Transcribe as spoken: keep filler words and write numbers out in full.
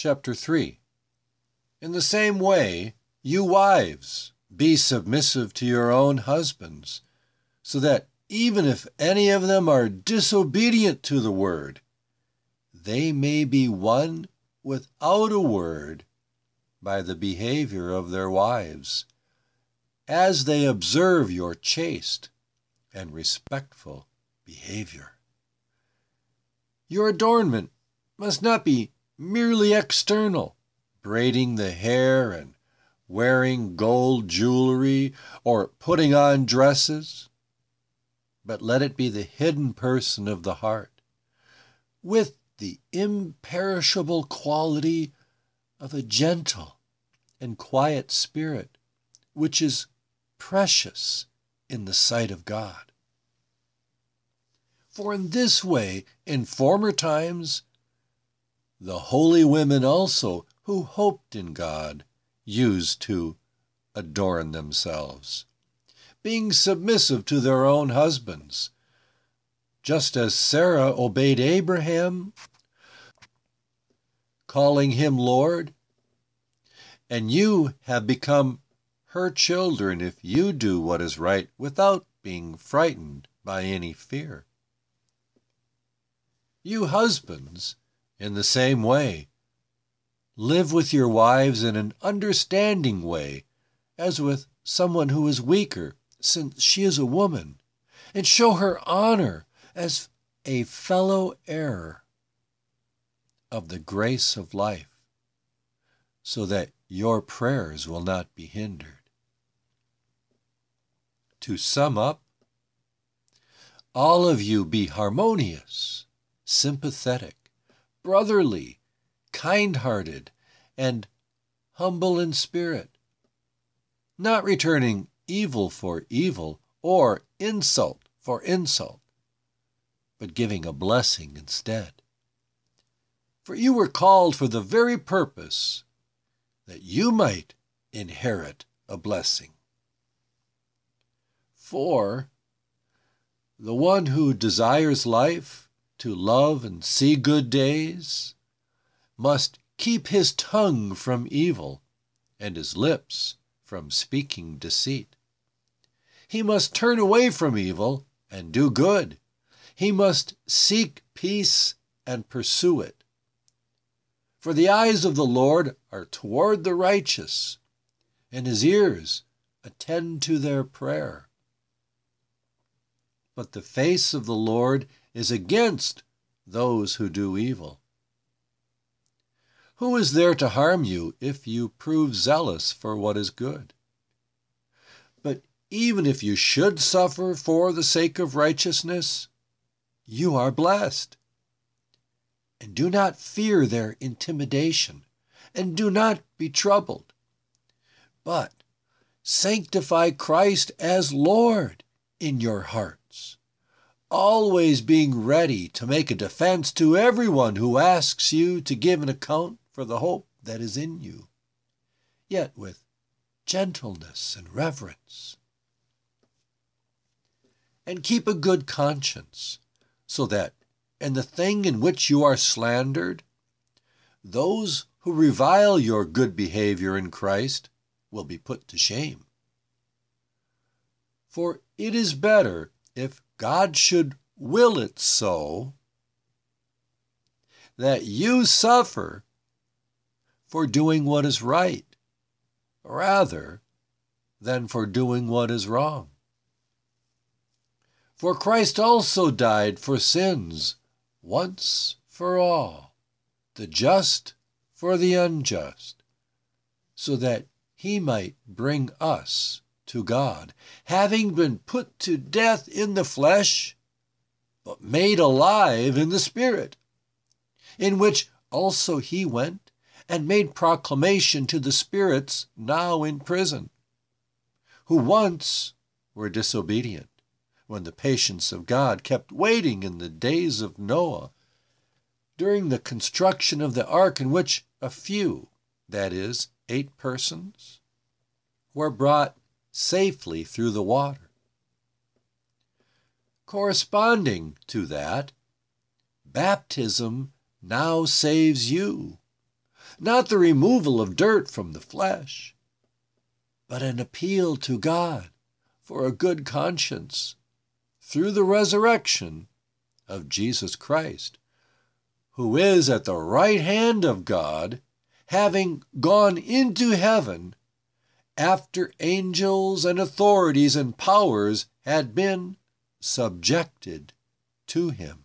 chapter three. In the same way, you wives, be submissive to your own husbands, so that even if any of them are disobedient to the word, they may be won without a word by the behavior of their wives, as they observe your chaste and respectful behavior. Your adornment must not be merely external, braiding the hair and wearing gold jewelry or putting on dresses, but let it be the hidden person of the heart, with the imperishable quality of a gentle and quiet spirit, which is precious in the sight of God. For in this way, in former times, the holy women also who hoped in God used to adorn themselves, being submissive to their own husbands, just as Sarah obeyed Abraham, calling him Lord, and you have become her children if you do what is right without being frightened by any fear. You husbands, in the same way, live with your wives in an understanding way, as with someone who is weaker, since she is a woman, and show her honor as a fellow heir of the grace of life, so that your prayers will not be hindered. To sum up, all of you be harmonious, sympathetic, brotherly, kind-hearted, and humble in spirit, not returning evil for evil or insult for insult, but giving a blessing instead. For you were called for the very purpose that you might inherit a blessing. For the one who desires life, to love and see good days, must keep his tongue from evil and his lips from speaking deceit. He must turn away from evil and do good. He must seek peace and pursue it. For the eyes of the Lord are toward the righteous, and his ears attend to their prayer. But the face of the Lord is against those who do evil. Who is there to harm you if you prove zealous for what is good? But even if you should suffer for the sake of righteousness, you are blessed. And do not fear their intimidation, and do not be troubled, but sanctify Christ as Lord in your hearts, always being ready to make a defense to everyone who asks you to give an account for the hope that is in you, yet with gentleness and reverence. And keep a good conscience, so that in the thing in which you are slandered, those who revile your good behavior in Christ will be put to shame. For it is better, if God should will it so, that you suffer for doing what is right, rather than for doing what is wrong. For Christ also died for sins once for all, the just for the unjust, so that he might bring us to God, having been put to death in the flesh, but made alive in the Spirit, in which also he went and made proclamation to the spirits now in prison, who once were disobedient, when the patience of God kept waiting in the days of Noah, during the construction of the ark, in which a few, that is, eight persons, were brought safely through the water. Corresponding to that, baptism now saves you, not the removal of dirt from the flesh, but an appeal to God for a good conscience through the resurrection of Jesus Christ, who is at the right hand of God, having gone into heaven after angels and authorities and powers had been subjected to him.